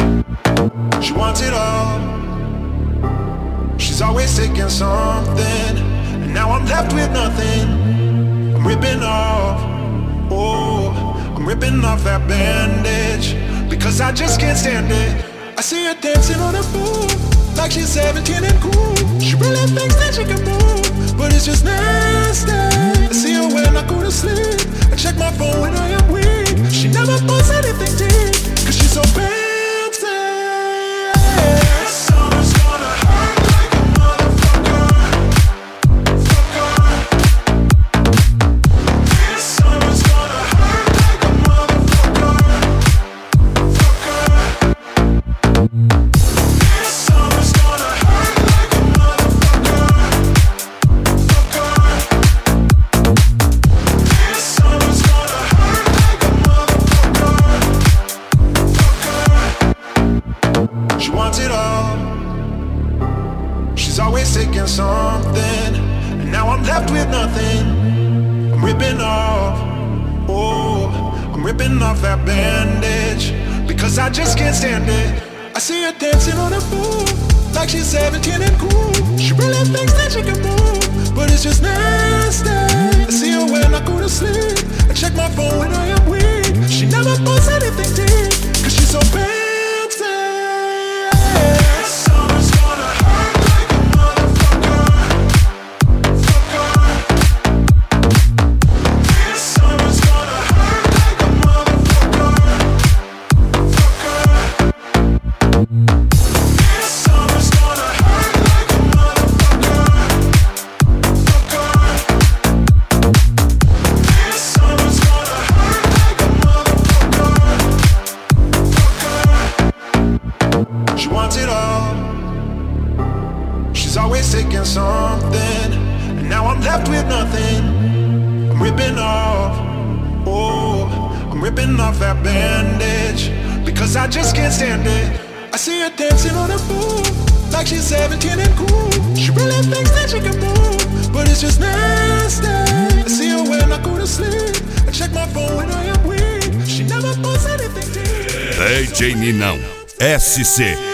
She wants it all. She's always taking something, and now I'm left with nothing. I'm ripping off, oh, I'm ripping off that bandage, because I just can't stand it. I see her dancing on the floor, like she's 17 and cool. She really thinks that she can move, but it's just nasty. I see her when I go to sleep, I check my phone when I am weak. She never posts anything deep, cause she's so fancy. She wants it all. She's always taking something, and now I'm left with nothing. I'm ripping off, oh, I'm ripping off that bandage, because I just can't stand it. I see her dancing on the floor, like she's 17 and cool. She really thinks that she can move, but it's just nasty. I see her when I go to sleep, I check my phone when I am weak. She never posts anything deep, cause she's so fancy. She wants it all. She's always taking something, and now I'm left with nothing. I'm ripping off, oh, I'm ripping off that bandage, because I just can't stand it. I see her dancing on the floor, like she's 17 and cool. She really thinks that she can move, but it's just nasty. I see her when I go to sleep, I check my phone when I am weak. She never posts anything deep. DJ Ninão SC.